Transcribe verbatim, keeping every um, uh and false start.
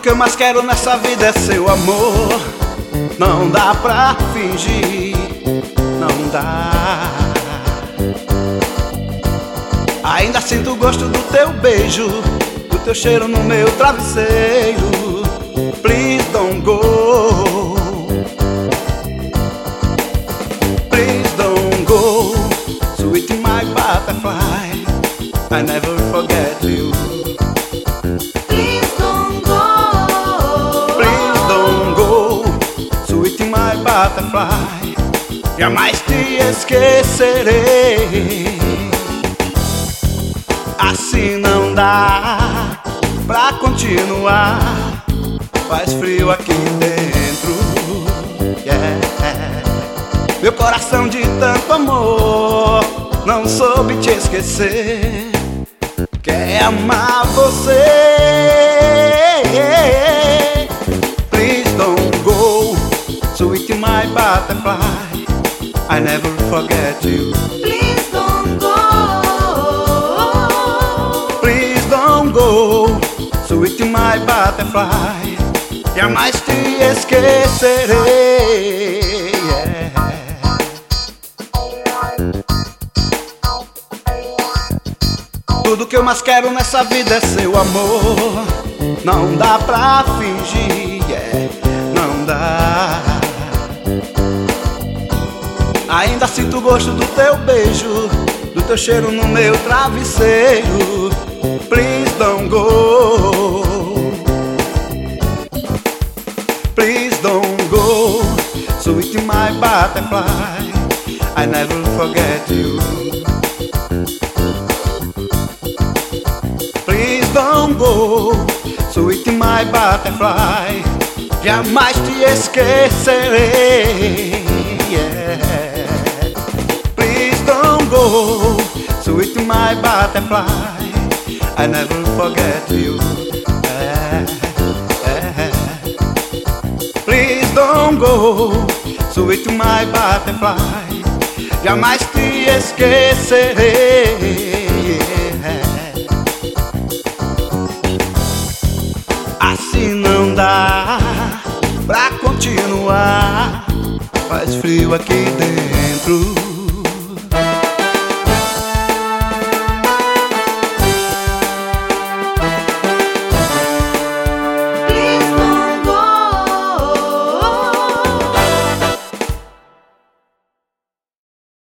que eu mais quero nessa vida é seu amor. Não dá pra fingir, não dá. Ainda sinto o gosto do teu beijo, do teu cheiro no meu travesseiro. Please don't go, please don't go, sweet my butterfly, I never forget you. Please don't go, Please don't go, sweet my butterfly, jamais te esquecerei. Assim não dá pra continuar, faz frio aqui dentro, yeah. Meu coração de tanto amor não soube te esquecer, quer amar você. Please don't go, sweet my butterfly, I never forget you. please don't go, Please don't go, sweet my butterfly, jamais te esquecerei, yeah. Tudo que eu mais quero nessa vida é seu amor. Não dá pra fingir, yeah, não dá. Ainda sinto o gosto do teu beijo, do teu cheiro no meu travesseiro. Please don't go, please don't go, sweet my butterfly, I never forget you. Please don't go, sweet my butterfly, jamais te esquecerei, yeah. Please don't go, sweet my butterfly, I never forget you, yeah, yeah. Please don't go, sweet my butterfly, jamais te esquecerei, yeah. Assim não dá pra continuar, faz frio aqui dentro.